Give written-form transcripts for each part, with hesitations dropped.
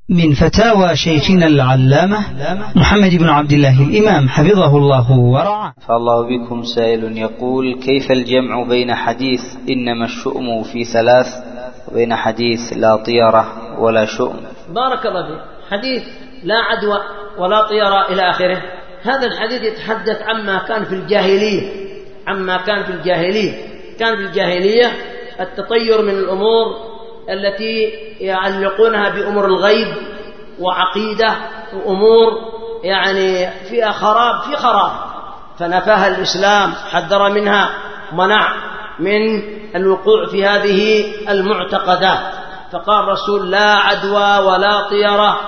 من فتاوى شيخنا العلامة محمد بن عبد الله الإمام حفظه الله ورعاه. فالله بكم سائل يقول: كيف الجمع بين حديث إنما الشؤم في ثلاث وبين حديث لا طيرة ولا شؤم؟ بارك الله فيك. حديث لا عدوى ولا طيرة إلى آخره، هذا الحديث يتحدث عما كان في الجاهلية. كان في الجاهلية التطير من الأمور التي يعلقونها بأمور الغيب وعقيدة وأمور يعني فيها خراب، فنفاها الإسلام، حذر منها، منع من الوقوع في هذه المعتقدات. فقال الرسول: لا عدوى ولا طيرة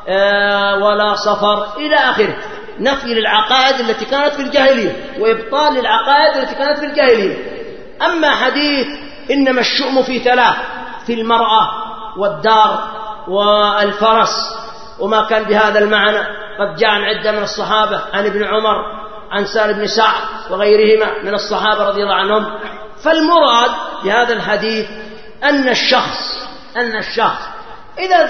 ولا صفر إلى آخره، نفي للعقائد التي كانت في الجاهلية وإبطال للعقائد التي كانت في الجاهلية. أما حديث إنما الشؤم في ثلاث، في المرأة والدار والفرس وما كان بهذا المعنى، قد جاء عن عدة من الصحابة، عن ابن عمر، عن سهل بن سعد وغيرهما من الصحابة رضي الله عنهم. فالمراد بهذا الحديث أن الشخص إذا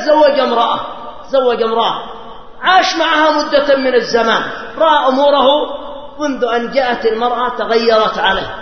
تزوج امرأة عاش معها مدة من الزمان، رأى أموره منذ أن جاءت المرأة تغيرت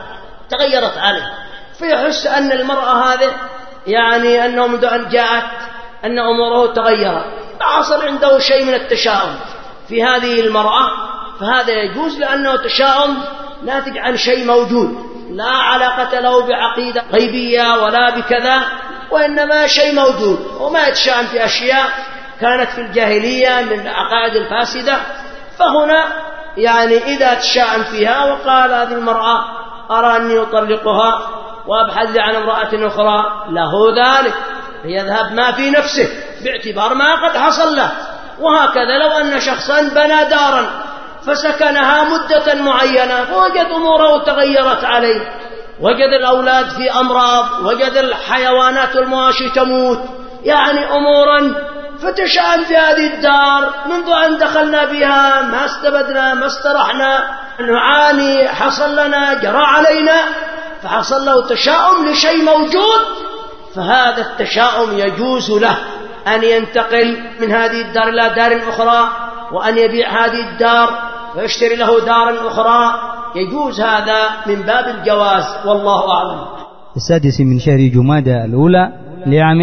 عليه، فيحس أن المرأة هذه يعني أنه منذ أن جاءت أن أموره تغيرت، فحصل عنده شيء من التشاؤم في هذه المرأة، فهذا يجوز لأنه تشاؤم ناتج عن شيء موجود لا علاقة له بعقيدة غيبية ولا بكذا، وإنما شيء موجود، وما يتشاءم في أشياء كانت في الجاهلية من العقائد الفاسدة. فهنا يعني إذا تشاءم فيها وقال: هذه المرأة أرى أني أطلقها وأبحث لي عن امرأة أخرى، له ذلك، فيذهب ما في نفسه باعتبار ما قد حصل له. وهكذا لو أن شخصا بنى دارا فسكنها مدة معينة فوجد أموره تغيرت عليه، وجد الأولاد في أمراض، وجد الحيوانات والمواشي تموت، يعني أمورا، فتشأن في هذه الدار منذ أن دخلنا بها ما استبدنا ما استرحنا، نعاني، حصل لنا، جرى علينا، فحصل له تشاؤم لشيء موجود، فهذا التشاؤم يجوز له أن ينتقل من هذه الدار إلى دار أخرى، وأن يبيع هذه الدار ويشتري له دارا أخرى، يجوز هذا من باب الجواز، والله أعلم. 6 من شهر جمادى الأولى لعام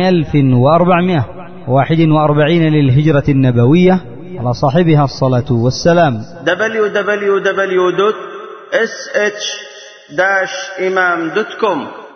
1441 للهجرة النبوية، على صاحبها الصلاة والسلام. www.sh-imam.com